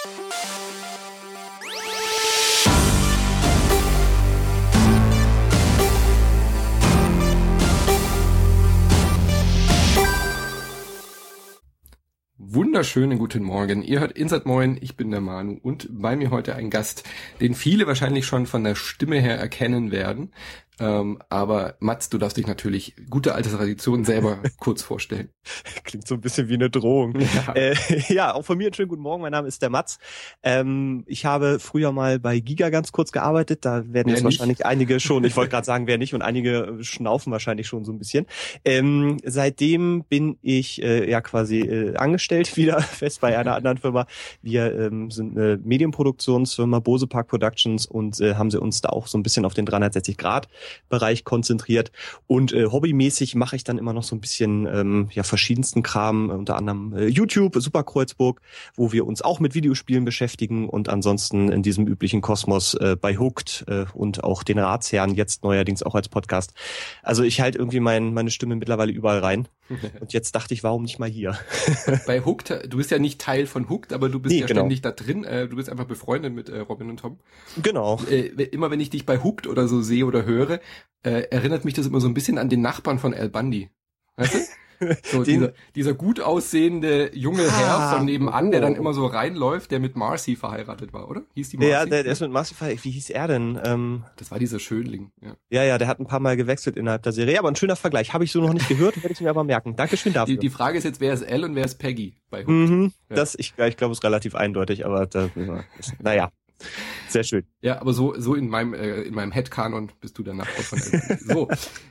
Wunderschönen guten Morgen. Ihr hört Inside Moin, ich bin der Manu und bei mir heute ein Gast, den viele wahrscheinlich schon von der Stimme her erkennen werden. Aber Mats, du darfst dich natürlich, gute alte Tradition, selber kurz vorstellen. Klingt so ein bisschen wie eine Drohung. Ja, auch von mir einen schönen guten Morgen. Mein Name ist der Mats. Ich habe früher mal bei Giga ganz kurz gearbeitet. Da werden jetzt wahrscheinlich einige schon, ich wollte gerade sagen, wer nicht, und einige schnaufen wahrscheinlich schon so ein bisschen. Seitdem bin ich quasi angestellt wieder fest bei einer anderen Firma. Wir sind eine Medienproduktionsfirma, Bose Park Productions, und haben sie uns da auch so ein bisschen auf den 360-Grad-Bereich konzentriert. Und hobbymäßig mache ich dann immer noch so ein bisschen verschiedensten Kram, unter anderem YouTube, Super Kreuzburg, wo wir uns auch mit Videospielen beschäftigen, und ansonsten in diesem üblichen Kosmos bei Hooked und auch den Ratsherren, jetzt neuerdings auch als Podcast. Also ich halte irgendwie meine Stimme mittlerweile überall rein. Und jetzt dachte ich, warum nicht mal hier? Bei Hooked, du bist ja nicht Teil von Hooked, aber du bist ständig da drin. Du bist einfach befreundet mit Robin und Tom. Genau. Immer wenn ich dich bei Hooked oder so sehe oder höre, erinnert mich das immer so ein bisschen an den Nachbarn von Al Bundy. Weißt du? So dieser gut aussehende junge Herr von nebenan, der dann immer so reinläuft, der mit Marcy verheiratet war, oder? Hieß die Marcy? Ja, der ist mit Marcy verheiratet. Wie hieß er denn? Das war dieser Schönling. Ja, der hat ein paar Mal gewechselt innerhalb der Serie. Aber ein schöner Vergleich. Habe ich so noch nicht gehört, werde ich mir aber merken. Dankeschön dafür. Die Frage ist jetzt, wer ist Elle und wer ist Peggy bei Hooked? Ich glaube, es ist relativ eindeutig, aber naja. Sehr schön. Ja, aber so in meinem Headcanon bist du der Nachbar von Elle. So.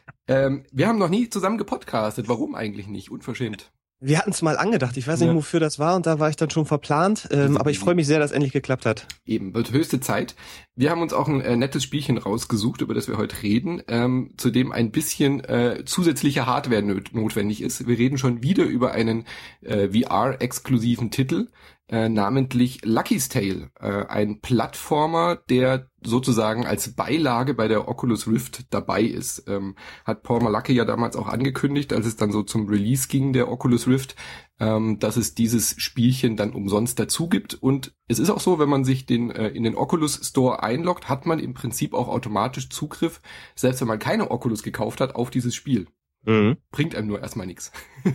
Wir haben noch nie zusammen gepodcastet. Warum eigentlich nicht? Unverschämt. Wir hatten es mal angedacht. Ich weiß nicht, wofür das war, und da war ich dann schon verplant. Aber ich freue mich sehr, dass es endlich geklappt hat. Eben, wird höchste Zeit. Wir haben uns auch ein nettes Spielchen rausgesucht, über das wir heute reden, zu dem ein bisschen zusätzliche Hardware notwendig ist. Wir reden schon wieder über einen VR-exklusiven Titel, namentlich Lucky's Tale, ein Plattformer, der sozusagen als Beilage bei der Oculus Rift dabei ist. Hat Paul Malarkey ja damals auch angekündigt, als es dann so zum Release ging der Oculus Rift, dass es dieses Spielchen dann umsonst dazu gibt. Und es ist auch so, wenn man sich in den Oculus Store einloggt, hat man im Prinzip auch automatisch Zugriff, selbst wenn man keine Oculus gekauft hat, auf dieses Spiel. Bringt einem nur erstmal nichts.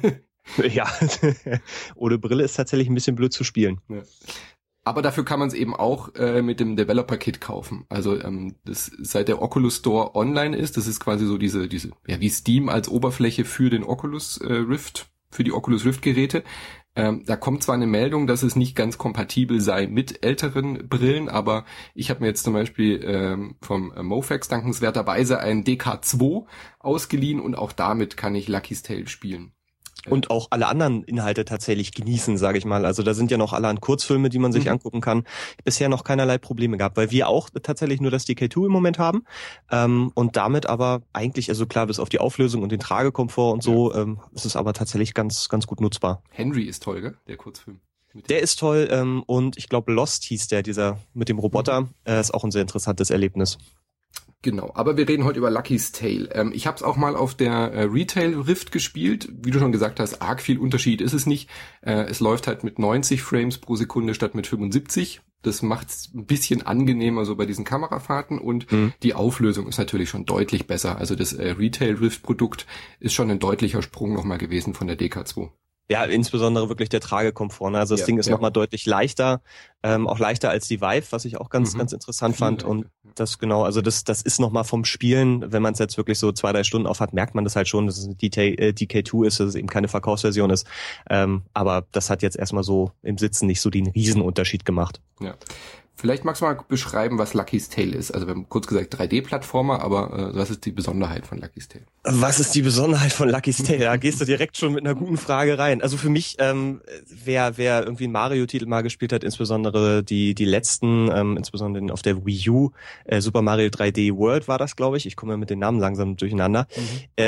Ja, ohne Brille ist tatsächlich ein bisschen blöd zu spielen. Ja. Aber dafür kann man es eben auch mit dem Developer-Kit kaufen. Also das seit der Oculus Store online ist, das ist quasi so diese wie Steam als Oberfläche für den Oculus Rift, für die Oculus Rift Geräte. Da kommt zwar eine Meldung, dass es nicht ganz kompatibel sei mit älteren Brillen, aber ich habe mir jetzt zum Beispiel vom Mofax dankenswerterweise einen DK2 ausgeliehen, und auch damit kann ich Lucky's Tale spielen. Und auch alle anderen Inhalte tatsächlich genießen, sage ich mal. Also da sind ja noch allerhand Kurzfilme, die man sich angucken kann. Bisher noch keinerlei Probleme gehabt, weil wir auch tatsächlich nur das DK2 im Moment haben. Und damit aber eigentlich, also klar, bis auf die Auflösung und den Tragekomfort und so, ist es aber tatsächlich ganz, ganz gut nutzbar. Henry ist toll, gell? Der Kurzfilm. Der ist toll, und ich glaube Lost hieß dieser mit dem Roboter. Ist auch ein sehr interessantes Erlebnis. Genau, aber wir reden heute über Lucky's Tale. Ich habe es auch mal auf der Retail Rift gespielt. Wie du schon gesagt hast, arg viel Unterschied ist es nicht. Es läuft halt mit 90 Frames pro Sekunde statt mit 75. Das macht es ein bisschen angenehmer so bei diesen Kamerafahrten, und die Auflösung ist natürlich schon deutlich besser. Also das Retail Rift Produkt ist schon ein deutlicher Sprung nochmal gewesen von der DK2. Ja, insbesondere wirklich der Tragekomfort. Ne? Also das Ding ist nochmal deutlich leichter, auch leichter als die Vive, was ich auch ganz interessant fand. Und das also das ist nochmal vom Spielen, wenn man es jetzt wirklich so 2-3 Stunden auf hat, merkt man das halt schon, dass es eine DK2 ist, dass es eben keine Verkaufsversion ist. Aber das hat jetzt erstmal so im Sitzen nicht so den Riesenunterschied gemacht. Ja. Vielleicht magst du mal beschreiben, was Lucky's Tale ist. Also wir haben kurz gesagt 3D-Plattformer, aber was ist die Besonderheit von Lucky's Tale? Was ist die Besonderheit von Lucky's Tale? Da gehst du direkt schon mit einer guten Frage rein. Also für mich, wer irgendwie einen Mario-Titel mal gespielt hat, insbesondere die letzten, insbesondere auf der Wii U, Super Mario 3D World war das, glaube ich. Ich komme ja mit den Namen langsam durcheinander.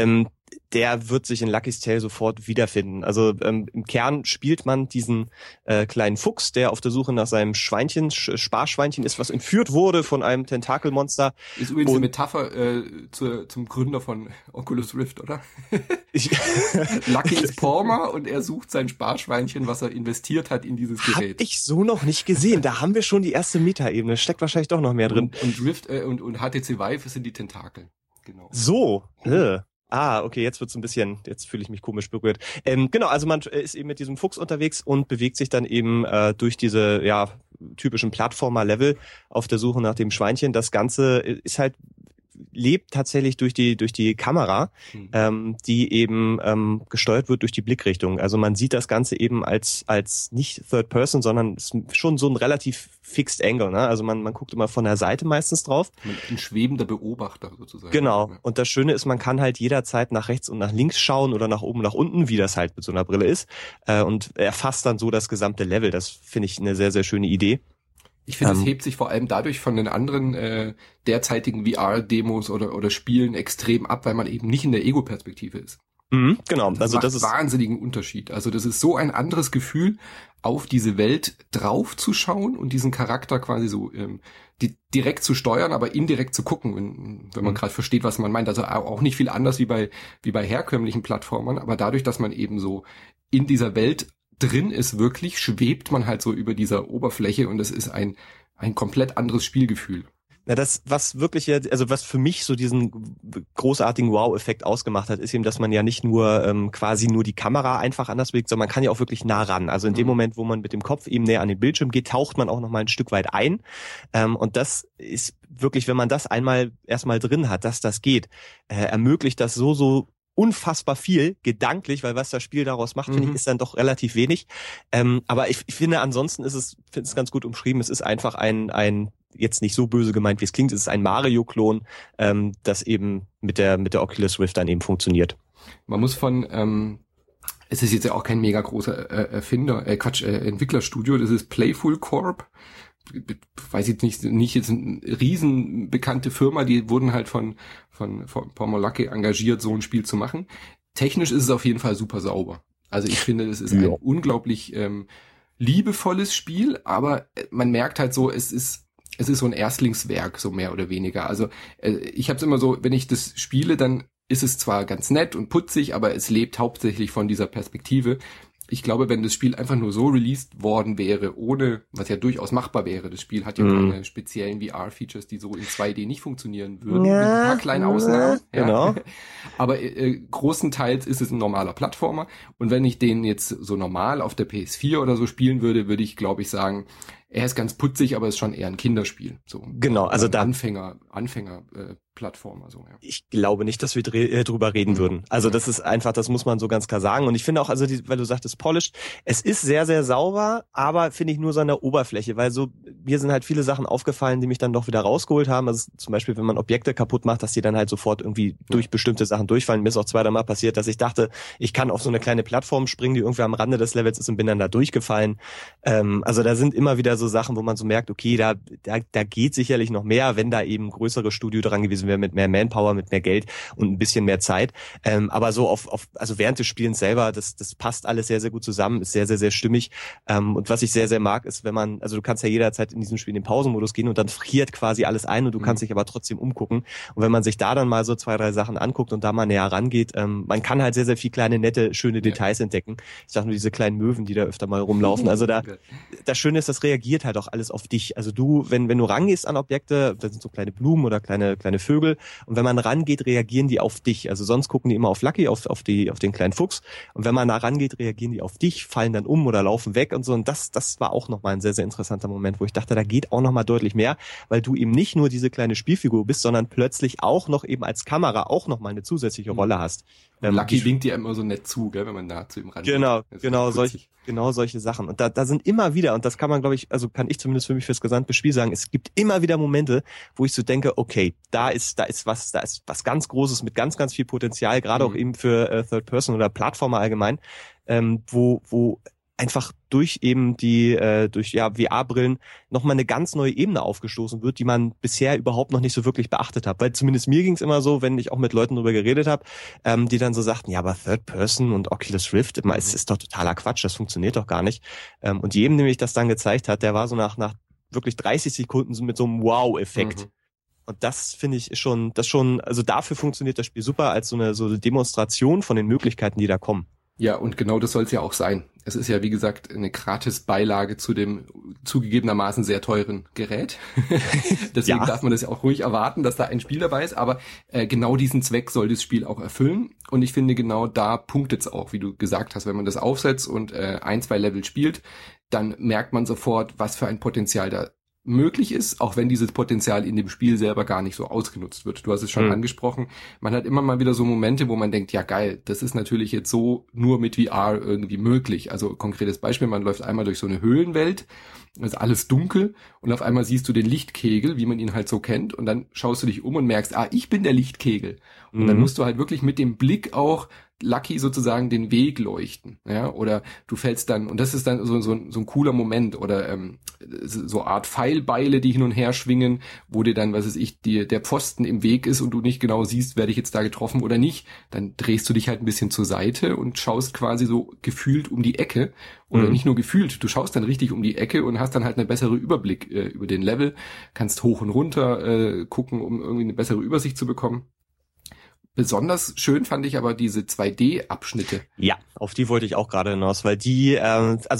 der wird sich in Lucky's Tale sofort wiederfinden. Also im Kern spielt man diesen kleinen Fuchs, der auf der Suche nach seinem Schweinchen, Sparschweinchen ist, was entführt wurde von einem Tentakelmonster. Ist übrigens eine Metapher zum Gründer von Oculus Rift, oder? Lucky ist Palmer und er sucht sein Sparschweinchen, was er investiert hat in dieses Gerät. Hab ich so noch nicht gesehen. Da haben wir schon die erste Metaebene. Steckt wahrscheinlich doch noch mehr drin. Und Rift und HTC Vive sind die Tentakel. Genau. So. Okay, jetzt fühle ich mich komisch berührt. Genau, also man ist eben mit diesem Fuchs unterwegs und bewegt sich dann eben durch diese, typischen Plattformer-Level auf der Suche nach dem Schweinchen. Das Ganze ist halt, lebt tatsächlich durch die Kamera, die eben gesteuert wird durch die Blickrichtung. Also man sieht das Ganze eben als nicht Third Person, sondern ist schon so ein relativ Fixed Angle. Ne? Also man guckt immer von der Seite meistens drauf. Ein schwebender Beobachter sozusagen. Genau. Und das Schöne ist, man kann halt jederzeit nach rechts und nach links schauen oder nach oben, nach unten, wie das halt mit so einer Brille ist. Und erfasst dann so das gesamte Level. Das finde ich eine sehr, sehr schöne Idee. Ich finde, es hebt sich vor allem dadurch von den anderen derzeitigen VR-Demos oder Spielen extrem ab, weil man eben nicht in der Ego-Perspektive ist. Genau, also das ist wahnsinnigen Unterschied. Also das ist so ein anderes Gefühl, auf diese Welt drauf zu schauen und diesen Charakter quasi so direkt zu steuern, aber indirekt zu gucken, wenn man gerade versteht, was man meint. Also auch nicht viel anders wie bei herkömmlichen Plattformern, aber dadurch, dass man eben so in dieser Welt drin ist, wirklich schwebt man halt so über dieser Oberfläche und es ist ein komplett anderes Spielgefühl. Ja, das, was für mich so diesen großartigen Wow-Effekt ausgemacht hat, ist eben, dass man ja nicht nur quasi nur die Kamera einfach anders bewegt, sondern man kann ja auch wirklich nah ran. Also in dem Moment, wo man mit dem Kopf eben näher an den Bildschirm geht, taucht man auch noch mal ein Stück weit ein. Und das ist wirklich, wenn man das erstmal drin hat, dass das geht, ermöglicht das so unfassbar viel gedanklich, weil was das Spiel daraus macht, finde ich, ist dann doch relativ wenig. Aber ich finde, ansonsten ist es ganz gut umschrieben. Es ist einfach ein jetzt nicht so böse gemeint, wie es klingt. Es ist ein Mario-Klon, das eben mit der Oculus Rift dann eben funktioniert. Man muss es ist jetzt ja auch kein mega großer Entwicklerstudio. Das ist Playful Corp. Weiß jetzt nicht jetzt eine riesen bekannte Firma, die wurden halt von Palmer Luckey engagiert, so ein Spiel zu machen. Technisch ist es auf jeden Fall super sauber. Also ich finde, das ist ein unglaublich liebevolles Spiel, aber man merkt halt so, es ist so ein Erstlingswerk, so mehr oder weniger. Also ich habe es immer so, wenn ich das spiele, dann ist es zwar ganz nett und putzig, aber es lebt hauptsächlich von dieser Perspektive. Ich glaube, wenn das Spiel einfach nur so released worden wäre, ohne, was ja durchaus machbar wäre, das Spiel hat ja keine speziellen VR-Features, die so in 2D nicht funktionieren würden, mit ein paar kleinen Ausnahmen. Ja. Genau. Aber großenteils ist es ein normaler Plattformer und wenn ich den jetzt so normal auf der PS4 oder so spielen würde, würde ich, glaube ich, sagen, er ist ganz putzig, aber ist schon eher ein Kinderspiel. So. Genau, also da Plattformer. So, ja. Ich glaube nicht, dass wir drüber reden würden. Also das ist einfach, das muss man so ganz klar sagen. Und ich finde auch, also weil du sagtest polished, es ist sehr, sehr sauber, aber finde ich nur so an der Oberfläche, weil so, mir sind halt viele Sachen aufgefallen, die mich dann doch wieder rausgeholt haben. Also zum Beispiel, wenn man Objekte kaputt macht, dass die dann halt sofort irgendwie durch bestimmte Sachen durchfallen. Mir ist auch 2-3 Mal passiert, dass ich dachte, ich kann auf so eine kleine Plattform springen, die irgendwie am Rande des Levels ist und bin dann da durchgefallen. Also da sind immer wieder so Sachen, wo man so merkt, okay, da geht sicherlich noch mehr, wenn da eben größere Studio dran gewesen wäre mit mehr Manpower, mit mehr Geld und ein bisschen mehr Zeit. Aber so also während des Spielens selber, das passt alles sehr, sehr gut zusammen, ist sehr, sehr, sehr stimmig. Und was ich sehr, sehr mag, ist, also du kannst ja jederzeit in diesem Spiel in den Pausenmodus gehen und dann friert quasi alles ein und du kannst dich aber trotzdem umgucken. Und wenn man sich da dann mal so 2-3 Sachen anguckt und da mal näher rangeht, man kann halt sehr, sehr viel kleine, nette, schöne Details entdecken. Ich sag nur diese kleinen Möwen, die da öfter mal rumlaufen. Also das Schöne ist, das reagiert halt auch alles auf dich. Also du, wenn du rangehst an Objekte, das sind so kleine Blumen oder kleine Vögel, und wenn man rangeht, reagieren die auf dich. Also sonst gucken die immer auf Lucky, auf den kleinen Fuchs. Und wenn man da rangeht, reagieren die auf dich, fallen dann um oder laufen weg und so. Und das war auch nochmal ein sehr, sehr interessanter Moment, wo ich dachte, da geht auch nochmal deutlich mehr, weil du eben nicht nur diese kleine Spielfigur bist, sondern plötzlich auch noch eben als Kamera auch nochmal eine zusätzliche Rolle hast. Lucky winkt dir immer so nett zu, gell, wenn man da zu ihm rangeht. Genau solche Sachen. Und da sind immer wieder, und das kann man, glaube ich, also kann ich zumindest für mich fürs gesamte Spiel sagen, es gibt immer wieder Momente, wo ich so denke, okay, da ist was ganz Großes mit ganz, ganz viel Potenzial, gerade auch eben für Third Person oder Plattformer allgemein, wo einfach durch eben durch VR-Brillen nochmal eine ganz neue Ebene aufgestoßen wird, die man bisher überhaupt noch nicht so wirklich beachtet hat. Weil zumindest mir ging es immer so, wenn ich auch mit Leuten drüber geredet habe, die dann so sagten, ja, aber Third Person und Oculus Rift, es ist doch totaler Quatsch, das funktioniert doch gar nicht. Und jedem, dem ich das dann gezeigt hat, der war so nach wirklich 30 Sekunden mit so einem Wow-Effekt. Und das finde ich ist schon, also dafür funktioniert das Spiel super als so eine Demonstration von den Möglichkeiten, die da kommen. Ja, und genau das soll es ja auch sein. Es ist ja, wie gesagt, eine Gratis-Beilage zu dem zugegebenermaßen sehr teuren Gerät. Deswegen darf man das ja auch ruhig erwarten, dass da ein Spiel dabei ist. Aber genau diesen Zweck soll das Spiel auch erfüllen. Und ich finde, genau da punktet es auch, wie du gesagt hast. Wenn man das aufsetzt und 1-2 Level spielt, dann merkt man sofort, was für ein Potenzial da möglich ist, auch wenn dieses Potenzial in dem Spiel selber gar nicht so ausgenutzt wird. Du hast es schon angesprochen. Man hat immer mal wieder so Momente, wo man denkt, ja geil, das ist natürlich jetzt so nur mit VR irgendwie möglich. Also konkretes Beispiel, man läuft einmal durch so eine Höhlenwelt, ist alles dunkel und auf einmal siehst du den Lichtkegel, wie man ihn halt so kennt, und dann schaust du dich um und merkst, ich bin der Lichtkegel. Und dann musst du halt wirklich mit dem Blick auch Lucky sozusagen den Weg leuchten, ja, oder du fällst dann, und das ist dann so ein cooler Moment, oder so Art Pfeilbeile, die hin und her schwingen, wo dir dann, was weiß ich, der Pfosten im Weg ist und du nicht genau siehst, werde ich jetzt da getroffen oder nicht, dann drehst du dich halt ein bisschen zur Seite und schaust quasi so gefühlt um die Ecke, oder nicht nur gefühlt, du schaust dann richtig um die Ecke und hast dann halt einen besseren Überblick über den Level, kannst hoch und runter gucken, um irgendwie eine bessere Übersicht zu bekommen. Besonders schön fand ich aber diese 2D-Abschnitte. Ja, auf die wollte ich auch gerade hinaus, weil die, also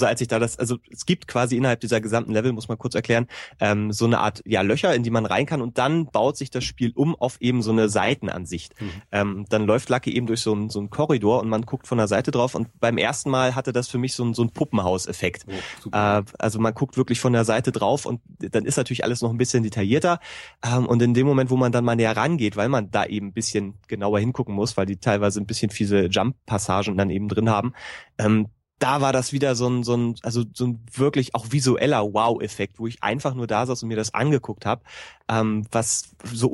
es gibt quasi innerhalb dieser gesamten Level, muss man kurz erklären, so eine Art, Löcher, in die man rein kann, und dann baut sich das Spiel um auf eben so eine Seitenansicht. Dann läuft Lucky eben durch so einen Korridor und man guckt von der Seite drauf, und beim ersten Mal hatte das für mich so einen Puppenhaus-Effekt. Also man guckt wirklich von der Seite drauf und dann ist natürlich alles noch ein bisschen detaillierter, und in dem Moment, wo man dann mal näher rangeht, weil man da eben ein bisschen genauer hingucken muss, weil die teilweise ein bisschen fiese Jump-Passagen dann eben drin haben. Da war das wieder so ein wirklich auch visueller Wow-Effekt, wo ich einfach nur da saß und mir das angeguckt habe, was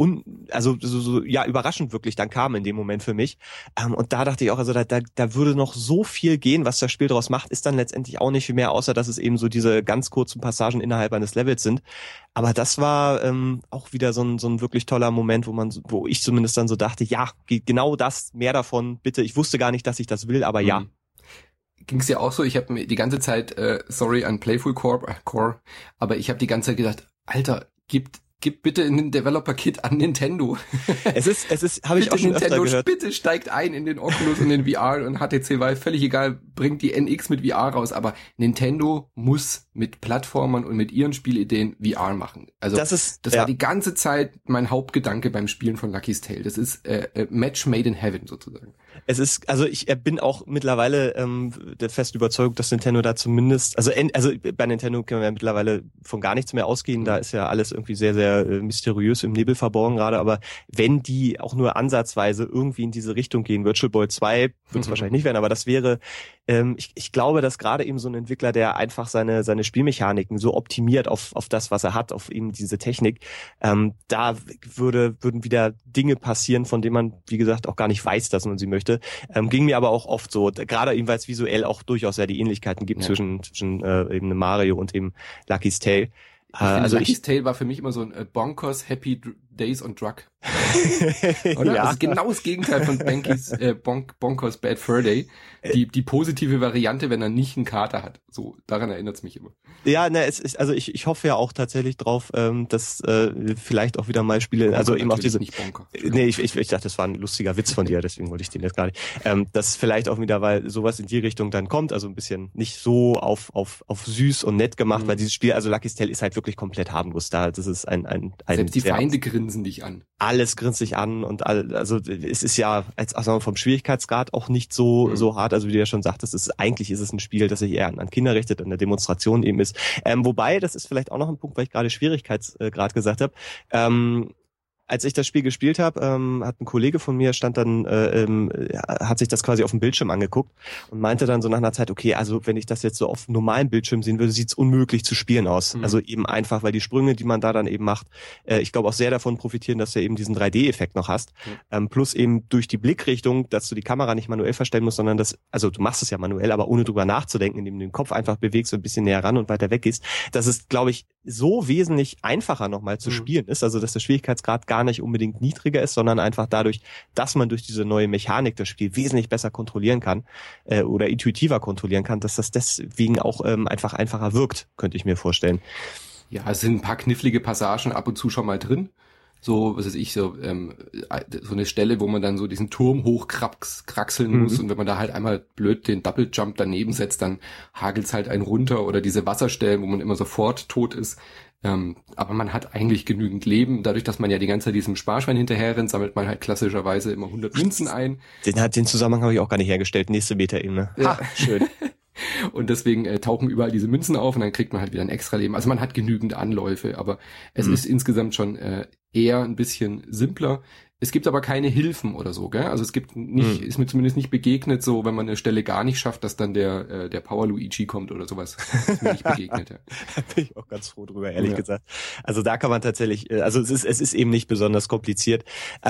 überraschend wirklich dann kam in dem Moment für mich. Und da dachte ich auch, also da würde noch so viel gehen, was das Spiel daraus macht, ist dann letztendlich auch nicht viel mehr, außer dass es eben so diese ganz kurzen Passagen innerhalb eines Levels sind. Aber das war auch wieder so ein wirklich toller Moment, wo ich zumindest dann so dachte, ja, genau das, mehr davon, bitte. Ich wusste gar nicht, dass ich das will, aber ja. Ging's ja auch so, ich habe mir die ganze Zeit, sorry an Playful Core, aber ich habe die ganze Zeit gedacht, Alter, gib bitte ein Developer-Kit an Nintendo. Es ist, habe ich auch schon Nintendo, öfter gehört. Bitte steigt ein in den Oculus und den VR und HTC Vive, völlig egal, bringt die NX mit VR raus, aber Nintendo muss mit Plattformern und mit ihren Spielideen VR machen. Also das war die ganze Zeit mein Hauptgedanke beim Spielen von Lucky's Tale. Das ist Match made in heaven sozusagen. Es ist, also ich bin auch mittlerweile der festen Überzeugung, dass Nintendo da zumindest, also bei Nintendo können wir ja mittlerweile von gar nichts mehr ausgehen, da ist ja alles irgendwie sehr, sehr mysteriös im Nebel verborgen gerade, aber wenn die auch nur ansatzweise irgendwie in diese Richtung gehen, Virtual Boy 2 wird es wahrscheinlich nicht werden, aber das wäre, ich glaube, dass gerade eben so ein Entwickler, der einfach seine Spielmechaniken so optimiert auf das, was er hat, auf eben diese Technik, da würden wieder Dinge passieren, von denen man, wie gesagt, auch gar nicht weiß, dass man sie möchte. Ging mir aber auch oft so, gerade eben, weil es visuell auch durchaus ja die Ähnlichkeiten gibt zwischen eben Mario und eben Lucky's Tale. Lucky's Tale war für mich immer so ein Bonkers Happy Days on Drug. Oder? Ja. Also genau das Gegenteil von Bonkers Bad Fur Day. Die positive Variante, wenn er nicht einen Kater hat. So, daran erinnert es mich immer. Ja, ich hoffe ja auch tatsächlich drauf, dass vielleicht auch wieder mal Spiele, Bonker, also eben auch diese. Nicht Bonker. Nee, ich dachte, das war ein lustiger Witz von dir, deswegen wollte ich den jetzt gar nicht. Dass vielleicht auch wieder, weil sowas in die Richtung dann kommt, also ein bisschen nicht so auf süß und nett gemacht, weil dieses Spiel, also Lucky's Tale ist halt wirklich komplett harmlos da. Das ist ein selbst die Feinde grinsen dich an. Alles grinst dich an und also es ist ja also vom Schwierigkeitsgrad auch nicht so hart, also wie du ja schon sagtest, eigentlich ist es ein Spiel, das sich eher an Kinder richtet, an der Demonstration eben ist. Wobei, das ist vielleicht auch noch ein Punkt, weil ich gerade Schwierigkeitsgrad gesagt habe, Als ich das Spiel gespielt habe, hat ein Kollege von mir hat sich das quasi auf dem Bildschirm angeguckt und meinte dann so nach einer Zeit, okay, also wenn ich das jetzt so auf normalen Bildschirm sehen würde, sieht's unmöglich zu spielen aus. Also eben einfach, weil die Sprünge, die man da dann eben macht, ich glaube auch sehr davon profitieren, dass du eben diesen 3D-Effekt noch hast. Plus eben durch die Blickrichtung, dass du die Kamera nicht manuell verstellen musst, sondern also du machst es ja manuell, aber ohne drüber nachzudenken, indem du den Kopf einfach bewegst und ein bisschen näher ran und weiter weg gehst. Das ist, glaube ich, so wesentlich einfacher nochmal zu spielen ist, also dass der Schwierigkeitsgrad gar nicht unbedingt niedriger ist, sondern einfach dadurch, dass man durch diese neue Mechanik das Spiel wesentlich besser kontrollieren kann oder intuitiver kontrollieren kann, dass das deswegen auch einfach einfacher wirkt, könnte ich mir vorstellen. Ja, es sind ein paar knifflige Passagen ab und zu schon mal drin. So, was weiß ich, so eine Stelle, wo man dann so diesen Turm hochkraxeln muss und wenn man da halt einmal blöd den Double Jump daneben setzt, dann hagelt's halt einen runter oder diese Wasserstellen, wo man immer sofort tot ist. Aber man hat eigentlich genügend Leben. Dadurch, dass man ja die ganze Zeit diesem Sparschwein hinterher rennt, sammelt man halt klassischerweise immer 100 Münzen ein. Den Zusammenhang habe ich auch gar nicht hergestellt. Nächste Meta-Ebene. Ja, schön. Und deswegen tauchen überall diese Münzen auf und dann kriegt man halt wieder ein extra Leben. Also man hat genügend Anläufe, aber es ist insgesamt schon eher ein bisschen simpler. Es gibt aber keine Hilfen oder so, gell? Also es gibt nicht, ist mir zumindest nicht begegnet, so wenn man eine Stelle gar nicht schafft, dass dann der Power Luigi kommt oder sowas. Ist mir nicht begegnet, ja. Da bin ich auch ganz froh drüber, ehrlich gesagt. Also da kann man tatsächlich, also es ist eben nicht besonders kompliziert.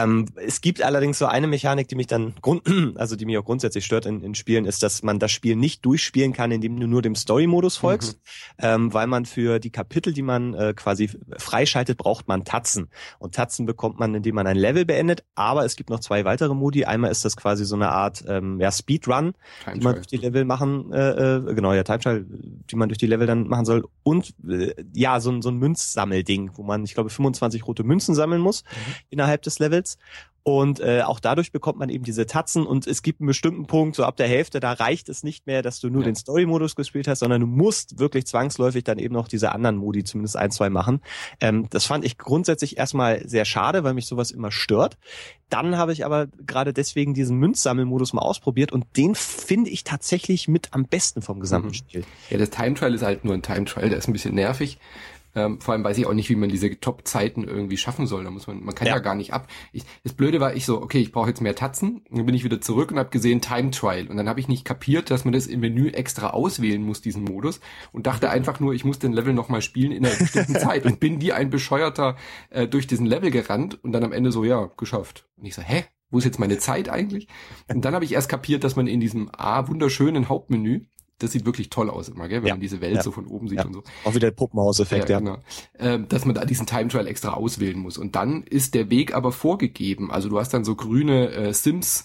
Es gibt allerdings so eine Mechanik, die mich dann die mich auch grundsätzlich stört in Spielen, ist, dass man das Spiel nicht durchspielen kann, indem du nur dem Story-Modus folgst, weil man für die Kapitel, die man quasi freischaltet, braucht man Tatzen. Und Tatzen bekommt man, indem man ein Level beendet, aber es gibt noch 2 weitere Modi. Einmal ist das quasi so eine Art Speedrun, die man durch die Level machen, Time Trial, die man durch die Level dann machen soll. Und so ein Münzsammelding, wo man, ich glaube, 25 rote Münzen sammeln muss innerhalb des Levels. Und auch dadurch bekommt man eben diese Tatzen und es gibt einen bestimmten Punkt, so ab der Hälfte, da reicht es nicht mehr, dass du nur den Story-Modus gespielt hast, sondern du musst wirklich zwangsläufig dann eben noch diese anderen Modi, zumindest 1, 2 machen. Das fand ich grundsätzlich erstmal sehr schade, weil mich sowas immer stört. Dann habe ich aber gerade deswegen diesen Münzsammelmodus mal ausprobiert und den finde ich tatsächlich mit am besten vom gesamten Spiel. Ja, das Time Trial ist halt nur ein Time Trial, der ist ein bisschen nervig. Vor allem weiß ich auch nicht, wie man diese Top-Zeiten irgendwie schaffen soll. Da muss man kann ja gar nicht ab. Das Blöde war, ich brauche jetzt mehr Tatzen. Dann bin ich wieder zurück und habe gesehen Time Trial. Und dann habe ich nicht kapiert, dass man das im Menü extra auswählen muss, diesen Modus. Und dachte einfach nur, ich muss den Level nochmal spielen in einer bestimmten Zeit. Und bin wie ein Bescheuerter durch diesen Level gerannt und dann am Ende so, geschafft. Und ich so, wo ist jetzt meine Zeit eigentlich? Und dann habe ich erst kapiert, dass man in diesem wunderschönen Hauptmenü, das sieht wirklich toll aus immer, gell, wenn man diese Welt so von oben sieht und so. Auch wieder der Puppenhaus-Effekt, Genau. Dass man da diesen Time Trial extra auswählen muss. Und dann ist der Weg aber vorgegeben. Also du hast dann so grüne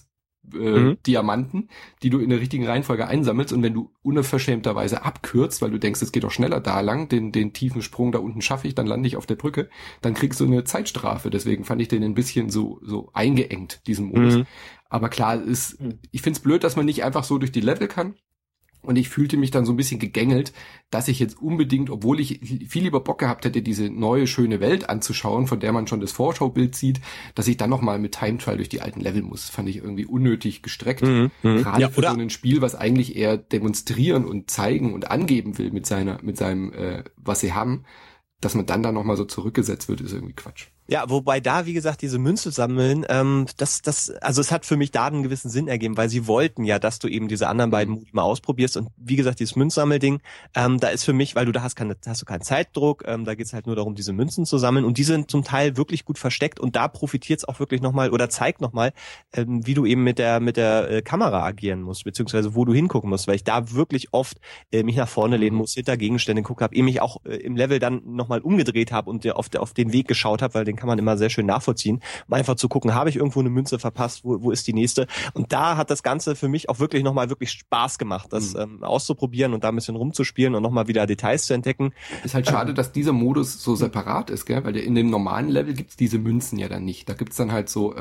Diamanten, die du in der richtigen Reihenfolge einsammelst. Und wenn du unverschämterweise abkürzt, weil du denkst, es geht doch schneller da lang, den tiefen Sprung da unten schaffe ich, dann lande ich auf der Brücke, dann kriegst du eine Zeitstrafe. Deswegen fand ich den ein bisschen so eingeengt, diesen Modus. Aber klar, ich find's blöd, dass man nicht einfach so durch die Level kann. Und ich fühlte mich dann so ein bisschen gegängelt, dass ich jetzt unbedingt, obwohl ich viel lieber Bock gehabt hätte, diese neue, schöne Welt anzuschauen, von der man schon das Vorschaubild sieht, dass ich dann nochmal mit Time Trial durch die alten Level muss. Fand ich irgendwie unnötig gestreckt. Gerade für so ein Spiel, was eigentlich eher demonstrieren und zeigen und angeben will mit seinem, was sie haben, dass man dann da nochmal so zurückgesetzt wird, ist irgendwie Quatsch. Ja, wobei da, wie gesagt, diese Münze sammeln, also es hat für mich da einen gewissen Sinn ergeben, weil sie wollten ja, dass du eben diese anderen beiden Modi mal ausprobierst und wie gesagt, dieses Münzsammelding, da ist für mich, weil du da hast du keinen Zeitdruck, da geht's halt nur darum, diese Münzen zu sammeln und die sind zum Teil wirklich gut versteckt und da profitiert's auch wirklich nochmal oder zeigt nochmal, wie du eben mit der Kamera agieren musst, beziehungsweise wo du hingucken musst, weil ich da wirklich oft mich nach vorne lehnen muss, hinter Gegenstände gucken habe, mich auch im Level dann nochmal umgedreht habe und auf den Weg geschaut habe, weil den kann man immer sehr schön nachvollziehen, um einfach zu gucken, habe ich irgendwo eine Münze verpasst, wo ist die nächste? Und da hat das Ganze für mich auch wirklich nochmal wirklich Spaß gemacht, das auszuprobieren und da ein bisschen rumzuspielen und nochmal wieder Details zu entdecken. Ist halt schade, dass dieser Modus so separat ist, gell? Weil in dem normalen Level gibt's diese Münzen ja dann nicht. Da gibt's dann halt so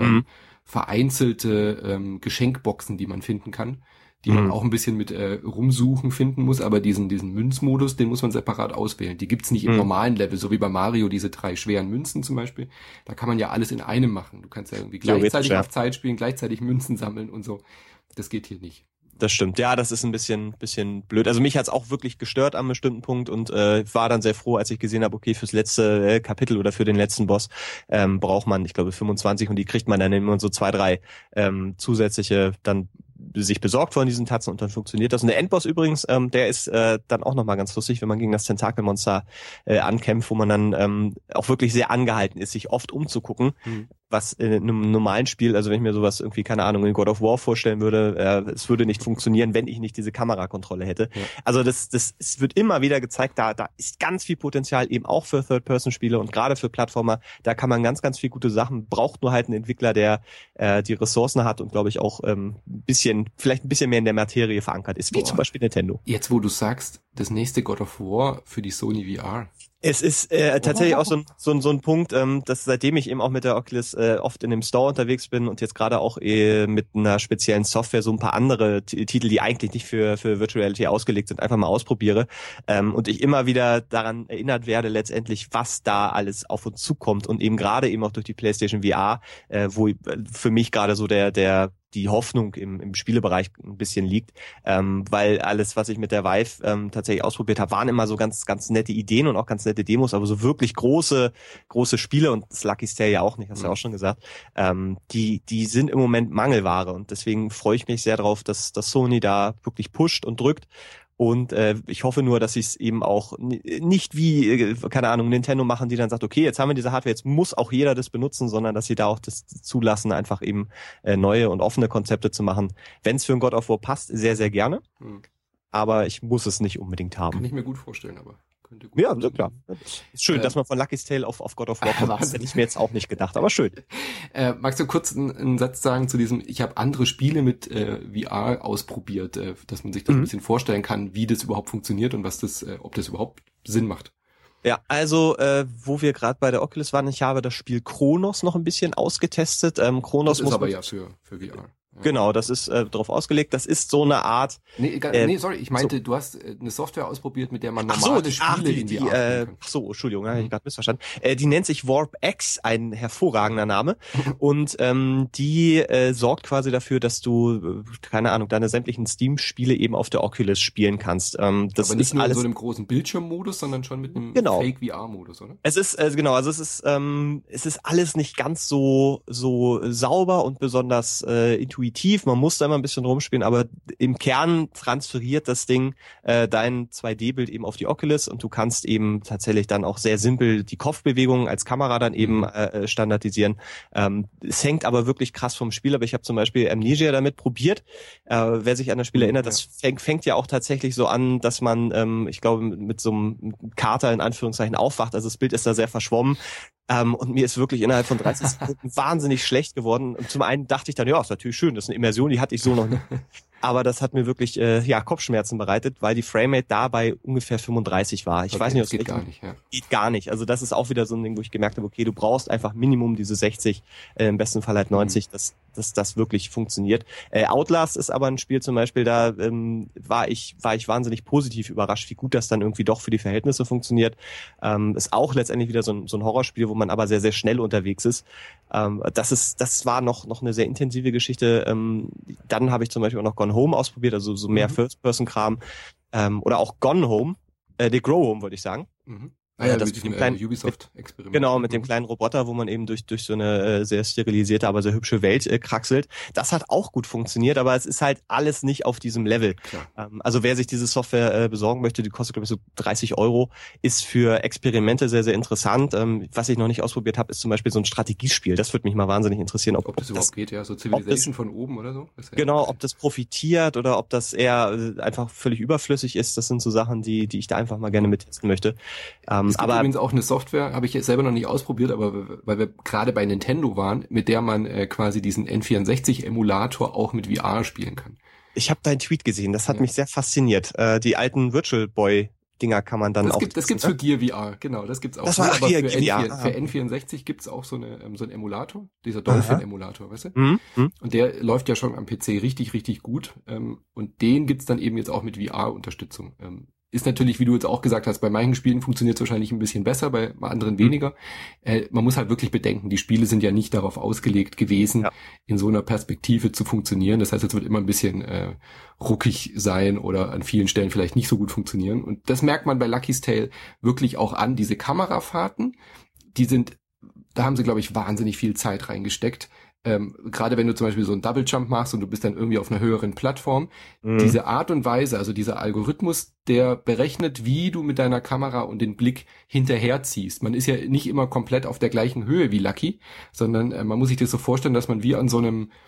vereinzelte Geschenkboxen, die man finden kann, die man auch ein bisschen mit rumsuchen finden muss, aber diesen Münzmodus, den muss man separat auswählen. Die gibt's nicht im normalen Level, so wie bei Mario, diese 3 schweren Münzen zum Beispiel. Da kann man ja alles in einem machen. Du kannst ja irgendwie gleichzeitig auf Zeit spielen, gleichzeitig Münzen sammeln und so. Das geht hier nicht. Das stimmt. Ja, das ist ein bisschen blöd. Also mich hat's auch wirklich gestört am bestimmten Punkt und war dann sehr froh, als ich gesehen habe, okay, fürs letzte Kapitel oder für den letzten Boss braucht man, ich glaube, 25 und die kriegt man dann immer so 2, 3 zusätzliche dann sich besorgt von diesen Tatzen und dann funktioniert das. Und der Endboss übrigens, der ist dann auch nochmal ganz lustig, wenn man gegen das Tentakelmonster ankämpft, wo man dann auch wirklich sehr angehalten ist, sich oft umzugucken, was in einem normalen Spiel, also wenn ich mir sowas irgendwie, keine Ahnung, in God of War vorstellen würde, es würde nicht funktionieren, wenn ich nicht diese Kamerakontrolle hätte. Ja. Also es wird immer wieder gezeigt, da ist ganz viel Potenzial eben auch für Third-Person-Spiele und gerade für Plattformer, da kann man ganz, ganz viel gute Sachen, braucht nur halt einen Entwickler, der die Ressourcen hat und glaube ich auch vielleicht ein bisschen mehr in der Materie verankert ist, wie zum Beispiel Nintendo. Jetzt, wo du sagst, das nächste God of War für die Sony VR. Es ist tatsächlich auch so ein Punkt, dass seitdem ich eben auch mit der Oculus oft in dem Store unterwegs bin und jetzt gerade auch mit einer speziellen Software so ein paar andere Titel, die eigentlich nicht für Virtual Reality ausgelegt sind, einfach mal ausprobiere und ich immer wieder daran erinnert werde letztendlich, was da alles auf uns zukommt und eben gerade eben auch durch die PlayStation VR, wo für mich gerade so die Hoffnung im Spielebereich ein bisschen liegt, weil alles, was ich mit der Vive tatsächlich ausprobiert habe, waren immer so ganz, ganz nette Ideen und auch ganz nette Demos, aber so wirklich große Spiele und das Lucky's Tale ja auch nicht, hast du ja auch schon gesagt, die sind im Moment Mangelware und deswegen freue ich mich sehr drauf, dass Sony da wirklich pusht und drückt. Und ich hoffe nur, dass sie es eben auch nicht wie, keine Ahnung, Nintendo machen, die dann sagt, okay, jetzt haben wir diese Hardware, jetzt muss auch jeder das benutzen, sondern dass sie da auch das zulassen, einfach eben neue und offene Konzepte zu machen. Wenn es für ein God of War passt, sehr, sehr gerne. Aber ich muss es nicht unbedingt haben. Kann ich mir gut vorstellen, aber könnte gut ja, klar. Ist schön, dass man von Lucky's Tale auf God of War kommt. Das hätte ich mir jetzt auch nicht gedacht, aber schön. Magst du kurz einen Satz sagen zu diesem, ich habe andere Spiele mit VR ausprobiert, dass man sich das ein bisschen vorstellen kann, wie das überhaupt funktioniert und ob das überhaupt Sinn macht. Ja, also wo wir gerade bei der Oculus waren, ich habe das Spiel Chronos noch ein bisschen ausgetestet. Chronos das ist aber ja für VR. Genau, das ist darauf ausgelegt. Das ist so eine Art... sorry, ich meinte, du hast eine Software ausprobiert, mit der man normale Spiele in VR spielen kann. Entschuldigung, habe ich gerade missverstanden. Die nennt sich Warp X, ein hervorragender Name. Und die sorgt quasi dafür, dass du, keine Ahnung, deine sämtlichen Steam-Spiele eben auf der Oculus spielen kannst. Das aber nicht ist nur alles in so einem großen Bildschirmmodus, sondern schon mit einem Fake-VR-Modus, oder? Es ist, es ist alles nicht ganz so sauber und besonders intuitiv. Man muss da immer ein bisschen rumspielen, aber im Kern transferiert das Ding dein 2D-Bild eben auf die Oculus und du kannst eben tatsächlich dann auch sehr simpel die Kopfbewegungen als Kamera dann eben standardisieren. Es hängt aber wirklich krass vom Spiel, aber ich habe zum Beispiel Amnesia damit probiert. Wer sich an das Spiel erinnert, das fängt ja auch tatsächlich so an, dass man, ich glaube, mit so einem Kater in Anführungszeichen aufwacht. Also das Bild ist da sehr verschwommen. Und mir ist wirklich innerhalb von 30 Sekunden wahnsinnig schlecht geworden. Und zum einen dachte ich dann, ja, ist natürlich schön, das ist eine Immersion, die hatte ich so noch nicht. Aber das hat mir wirklich Kopfschmerzen bereitet, weil die Framerate da bei ungefähr 35 war. Ich weiß nicht, das geht gar nicht. Ja. Geht gar nicht. Also das ist auch wieder so ein Ding, wo ich gemerkt habe, okay, du brauchst einfach Minimum diese 60, im besten Fall halt 90, dass das wirklich funktioniert. Outlast ist aber ein Spiel zum Beispiel, da war ich wahnsinnig positiv überrascht, wie gut das dann irgendwie doch für die Verhältnisse funktioniert. Ist auch letztendlich wieder so ein Horrorspiel, wo man aber sehr, sehr schnell unterwegs ist. Das war noch eine sehr intensive Geschichte. Dann habe ich zum Beispiel auch noch Gone Home ausprobiert, also so mehr First-Person-Kram. Oder auch Gone Home, The Grow Home, würde ich sagen. Das mit dem kleinen Ubisoft-Experiment. Genau, mit dem kleinen Roboter, wo man eben durch so eine sehr sterilisierte, aber sehr hübsche Welt kraxelt. Das hat auch gut funktioniert, aber es ist halt alles nicht auf diesem Level. Also wer sich diese Software besorgen möchte, die kostet, glaube ich, so 30 €, ist für Experimente sehr, sehr interessant. Was ich noch nicht ausprobiert habe, ist zum Beispiel so ein Strategiespiel. Das würde mich mal wahnsinnig interessieren. Ob das überhaupt geht, ja, so Civilization von oben oder so. Genau, ob das profitiert oder ob das eher einfach völlig überflüssig ist. Das sind so Sachen, die ich da einfach mal gerne mittesten möchte. Es gibt übrigens auch eine Software, habe ich jetzt selber noch nicht ausprobiert, aber weil wir gerade bei Nintendo waren, mit der man quasi diesen N64-Emulator auch mit VR spielen kann. Ich habe deinen Tweet gesehen, das hat mich sehr fasziniert. Die alten Virtual Boy Dinger kann man dann das gibt's für Gear VR, genau, das gibt's auch. Das war aber für N64 gibt's auch so einen Emulator, dieser Dolphin-Emulator, weißt du? Und der läuft ja schon am PC richtig, richtig gut. Und den gibt's dann eben jetzt auch mit VR-Unterstützung. ist natürlich, wie du jetzt auch gesagt hast, bei manchen Spielen funktioniert es wahrscheinlich ein bisschen besser, bei anderen weniger. Man muss halt wirklich bedenken, die Spiele sind ja nicht darauf ausgelegt gewesen, in so einer Perspektive zu funktionieren. Das heißt, es wird immer ein bisschen ruckig sein oder an vielen Stellen vielleicht nicht so gut funktionieren. Und das merkt man bei Lucky's Tale wirklich auch an. Diese Kamerafahrten, da haben sie, glaube ich, wahnsinnig viel Zeit reingesteckt. Gerade wenn du zum Beispiel so einen Double Jump machst und du bist dann irgendwie auf einer höheren Plattform, diese Art und Weise, also dieser Algorithmus, der berechnet, wie du mit deiner Kamera und den Blick hinterherziehst. Man ist ja nicht immer komplett auf der gleichen Höhe wie Lucky, sondern man muss sich das so vorstellen, dass man wie so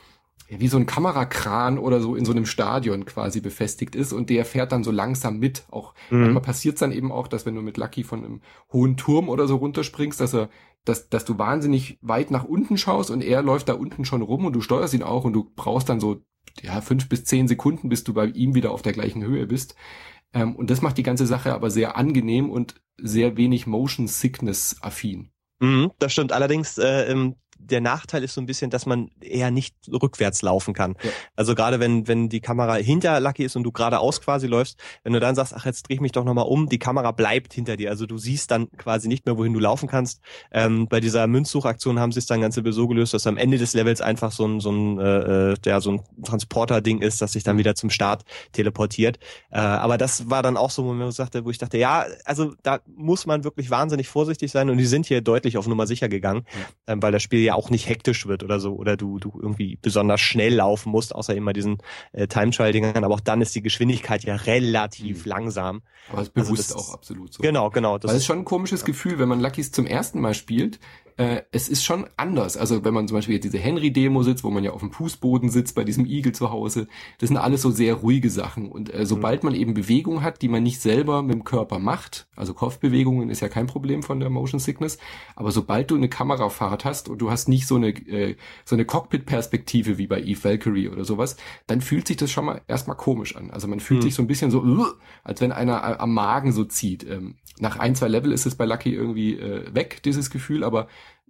ein Kamerakran oder so in so einem Stadion quasi befestigt ist und der fährt dann so langsam mit. Auch manchmal passiert es dann eben auch, dass wenn du mit Lucky von einem hohen Turm oder so runterspringst, dass du wahnsinnig weit nach unten schaust und er läuft da unten schon rum und du steuerst ihn auch und du brauchst dann so 5 bis 10 Sekunden, bis du bei ihm wieder auf der gleichen Höhe bist. Und das macht die ganze Sache aber sehr angenehm und sehr wenig Motion Sickness affin. Das stimmt. Allerdings, der Nachteil ist so ein bisschen, dass man eher nicht rückwärts laufen kann. Ja. Also gerade wenn die Kamera hinter Lucky ist und du geradeaus quasi läufst, wenn du dann sagst, ach, jetzt dreh ich mich doch nochmal um, die Kamera bleibt hinter dir. Also du siehst dann quasi nicht mehr, wohin du laufen kannst. Bei dieser Münzsuchaktion haben sie es dann ganz so gelöst, dass am Ende des Levels einfach so ein Transporter-Ding ist, das sich dann wieder zum Start teleportiert. Aber das war dann auch so, wo ich dachte, ja, also da muss man wirklich wahnsinnig vorsichtig sein und die sind hier deutlich auf Nummer sicher gegangen, weil das Spiel ja auch nicht hektisch wird oder so, oder du irgendwie besonders schnell laufen musst, außer immer diesen Time-Trial-Dingern, aber auch dann ist die Geschwindigkeit ja relativ langsam. Aber es ist bewusst auch absolut so. Genau. Das ist schon ein komisches Gefühl, wenn man Lucky's zum ersten Mal spielt. Es ist schon anders. Also wenn man zum Beispiel jetzt diese Henry-Demo sitzt, wo man ja auf dem Fußboden sitzt, bei diesem Igel zu Hause, das sind alles so sehr ruhige Sachen. Und sobald man eben Bewegung hat, die man nicht selber mit dem Körper macht, also Kopfbewegungen ist ja kein Problem von der Motion Sickness, aber sobald du eine Kamerafahrt hast und du hast nicht so eine Cockpit-Perspektive wie bei Eve Valkyrie oder sowas, dann fühlt sich das schon mal erstmal komisch an. Also man fühlt sich so ein bisschen so, als wenn einer am Magen so zieht. Nach 1-2 Level ist es bei Lucky irgendwie weg, dieses Gefühl, aber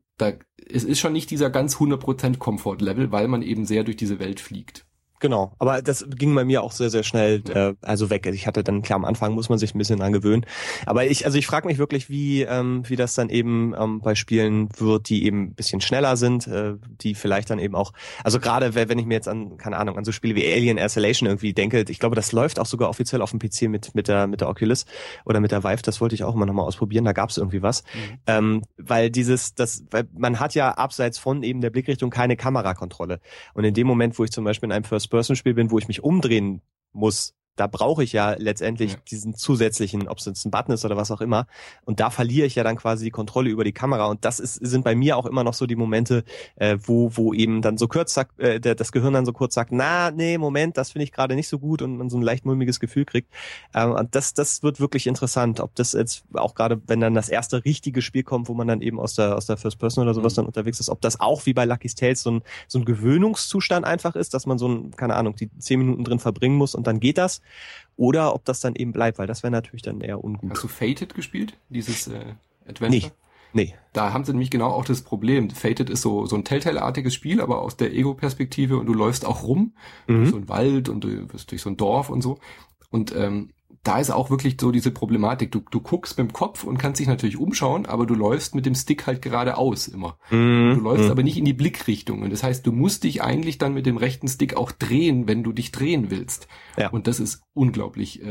es ist schon nicht dieser ganz 100% Komfort-Level, weil man eben sehr durch diese Welt fliegt. Genau, aber das ging bei mir auch sehr, sehr schnell weg. Ich hatte dann, klar, am Anfang muss man sich ein bisschen dran gewöhnen. Aber ich frage mich wirklich, wie das dann eben bei Spielen wird, die eben ein bisschen schneller sind, die vielleicht dann eben auch, also gerade wenn ich mir jetzt an so Spiele wie Alien Isolation irgendwie denke, ich glaube, das läuft auch sogar offiziell auf dem PC mit der Oculus oder mit der Vive, das wollte ich auch immer nochmal ausprobieren, da gab es irgendwie was. Weil weil man hat ja abseits von eben der Blickrichtung keine Kamerakontrolle. Und in dem Moment, wo ich zum Beispiel in einem First-Person-Spiel bin, wo ich mich umdrehen muss, da brauche ich ja letztendlich diesen zusätzlichen, ob es jetzt ein Button ist oder was auch immer. Und da verliere ich ja dann quasi die Kontrolle über die Kamera. Und das sind bei mir auch immer noch so die Momente, wo eben dann so kurz sagt, das Gehirn dann so kurz sagt, Moment, das finde ich gerade nicht so gut und man so ein leicht mulmiges Gefühl kriegt. Und das wird wirklich interessant, ob das jetzt auch gerade, wenn dann das erste richtige Spiel kommt, wo man dann eben aus der First Person oder sowas dann unterwegs ist, ob das auch wie bei Lucky's Tales so ein Gewöhnungszustand einfach ist, dass man die 10 Minuten drin verbringen muss und dann geht das. Oder ob das dann eben bleibt, weil das wäre natürlich dann eher ungut. Hast du Fated gespielt? Dieses Adventure? Nee. Da haben sie nämlich genau auch das Problem. Fated ist so ein Telltale-artiges Spiel, aber aus der Ego-Perspektive und du läufst auch rum durch so einen Wald und du wirst durch so ein Dorf und so. Und da ist auch wirklich so diese Problematik. Du guckst mit dem Kopf und kannst dich natürlich umschauen, aber du läufst mit dem Stick halt geradeaus immer. Du läufst aber nicht in die Blickrichtung. Und das heißt, du musst dich eigentlich dann mit dem rechten Stick auch drehen, wenn du dich drehen willst. Ja. Und das ist unglaublich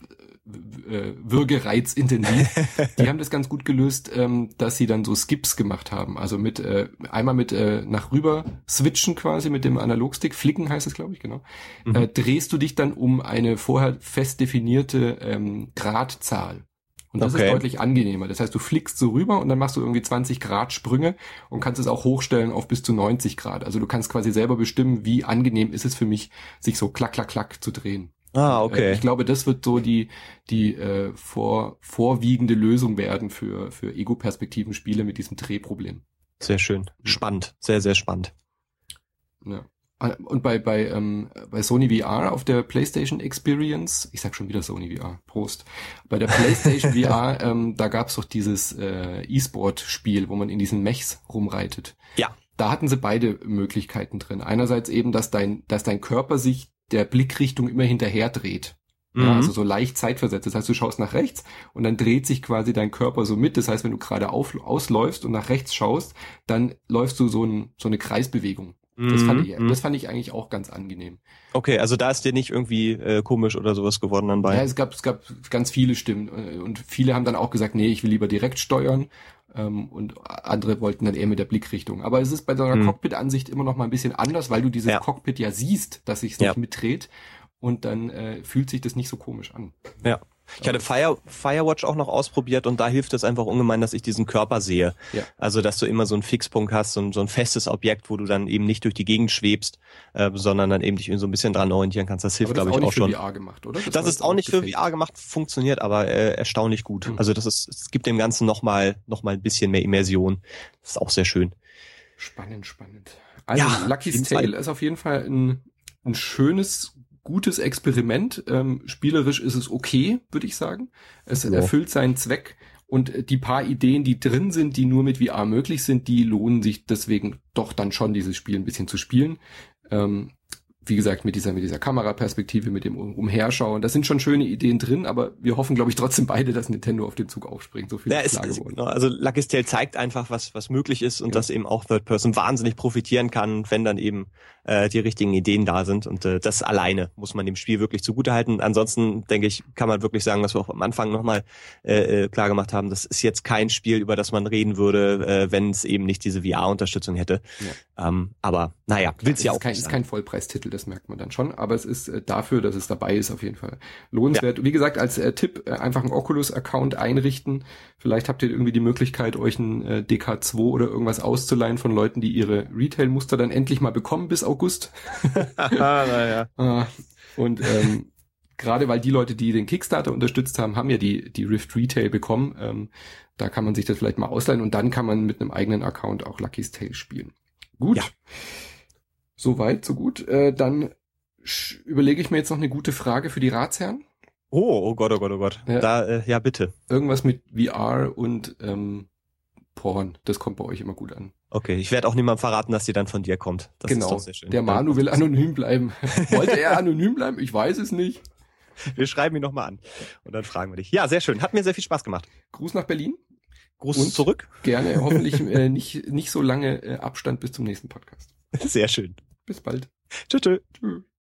würgereizintensiv. Die haben das ganz gut gelöst, dass sie dann so Skips gemacht haben. Also einmal mit nach rüber switchen quasi mit dem Analogstick, flicken heißt es, glaube ich, genau. Drehst du dich dann um eine vorher fest definierte Gradzahl. Und das ist deutlich angenehmer. Das heißt, du flickst so rüber und dann machst du irgendwie 20 Grad Sprünge und kannst es auch hochstellen auf bis zu 90 Grad. Also du kannst quasi selber bestimmen, wie angenehm ist es für mich, sich so klack, klack, klack zu drehen. Okay. Ich glaube, das wird so die vorwiegende Lösung werden für Ego-Perspektiven-Spiele mit diesem Drehproblem. Sehr schön. Spannend. Sehr, sehr spannend. Ja. Und bei Sony VR auf der PlayStation Experience, ich sag schon wieder Sony VR, Prost. Bei der PlayStation VR, da gab's doch dieses E-Sport-Spiel, wo man in diesen Mechs rumreitet. Ja. Da hatten sie beide Möglichkeiten drin. Einerseits eben, dass dein Körper sich der Blickrichtung immer hinterher dreht. Ja, also so leicht zeitversetzt. Das heißt, du schaust nach rechts und dann dreht sich quasi dein Körper so mit. Das heißt, wenn du gerade ausläufst und nach rechts schaust, dann läufst du so eine Kreisbewegung. Das fand ich eigentlich auch ganz angenehm. Okay, also da ist dir nicht irgendwie komisch oder sowas geworden dann bei? Ja, es gab ganz viele Stimmen und viele haben dann auch gesagt, nee, ich will lieber direkt steuern. Und andere wollten dann eher mit der Blickrichtung. Aber es ist bei so einer Cockpit-Ansicht immer noch mal ein bisschen anders, weil du dieses Cockpit ja siehst, dass sich nicht mitdreht. Und dann fühlt sich das nicht so komisch an. Ja. Ich hatte Firewatch auch noch ausprobiert und da hilft es einfach ungemein, dass ich diesen Körper sehe. Ja. Also, dass du immer so einen Fixpunkt hast, so ein festes Objekt, wo du dann eben nicht durch die Gegend schwebst, sondern dann eben dich so ein bisschen dran orientieren kannst. Das hilft, glaube ich, auch schon. Das ist auch nicht für VR gemacht, oder? Das ist auch nicht für VR gemacht, funktioniert aber erstaunlich gut. Also es gibt dem Ganzen noch mal ein bisschen mehr Immersion. Das ist auch sehr schön. Spannend. Also, Lucky's Tale ist auf jeden Fall ein schönes, gutes Experiment. Spielerisch ist es okay, würde ich sagen. Es erfüllt seinen Zweck und die paar Ideen, die drin sind, die nur mit VR möglich sind, die lohnen sich deswegen doch dann schon, dieses Spiel ein bisschen zu spielen. Wie gesagt, mit dieser Kameraperspektive, mit dem Umherschauen, das sind schon schöne Ideen drin, aber wir hoffen, glaube ich, trotzdem beide, dass Nintendo auf den Zug aufspringt. So viel ist klar geworden. Also Lucky's Tale zeigt einfach, was möglich ist und dass eben auch Third Person wahnsinnig profitieren kann, wenn dann eben die richtigen Ideen da sind und das alleine muss man dem Spiel wirklich zugutehalten. Ansonsten, denke ich, kann man wirklich sagen, dass wir auch am Anfang nochmal klar gemacht haben, das ist jetzt kein Spiel, über das man reden würde, wenn es eben nicht diese VR-Unterstützung hätte. Ja. Aber naja, will's ja auch nicht. Es ist kein Vollpreistitel, das merkt man dann schon, aber es ist dafür, dass es dabei ist, auf jeden Fall lohnenswert. Ja. Wie gesagt, als Tipp, einfach einen Oculus-Account einrichten. Vielleicht habt ihr irgendwie die Möglichkeit, euch einen DK2 oder irgendwas auszuleihen von Leuten, die ihre Retail-Muster dann endlich mal bekommen bis August. Und gerade weil die Leute, die den Kickstarter unterstützt haben, haben ja die Rift Retail bekommen. Da kann man sich das vielleicht mal ausleihen und dann kann man mit einem eigenen Account auch Lucky's Tale spielen. Gut. Ja. Soweit, so gut. Dann überlege ich mir jetzt noch eine gute Frage für die Ratsherren. Oh Gott. Ja. Da, bitte. Irgendwas mit VR und Porn. Das kommt bei euch immer gut an. Okay, ich werde auch niemandem verraten, dass die dann von dir kommt. Das ist doch sehr schön. Der Manu will anonym bleiben. Wollte er anonym bleiben? Ich weiß es nicht. Wir schreiben ihn nochmal an und dann fragen wir dich. Ja, sehr schön. Hat mir sehr viel Spaß gemacht. Gruß nach Berlin. Gruß und zurück. Gerne. Hoffentlich nicht so lange Abstand bis zum nächsten Podcast. Sehr schön. Bis bald. Tschüss.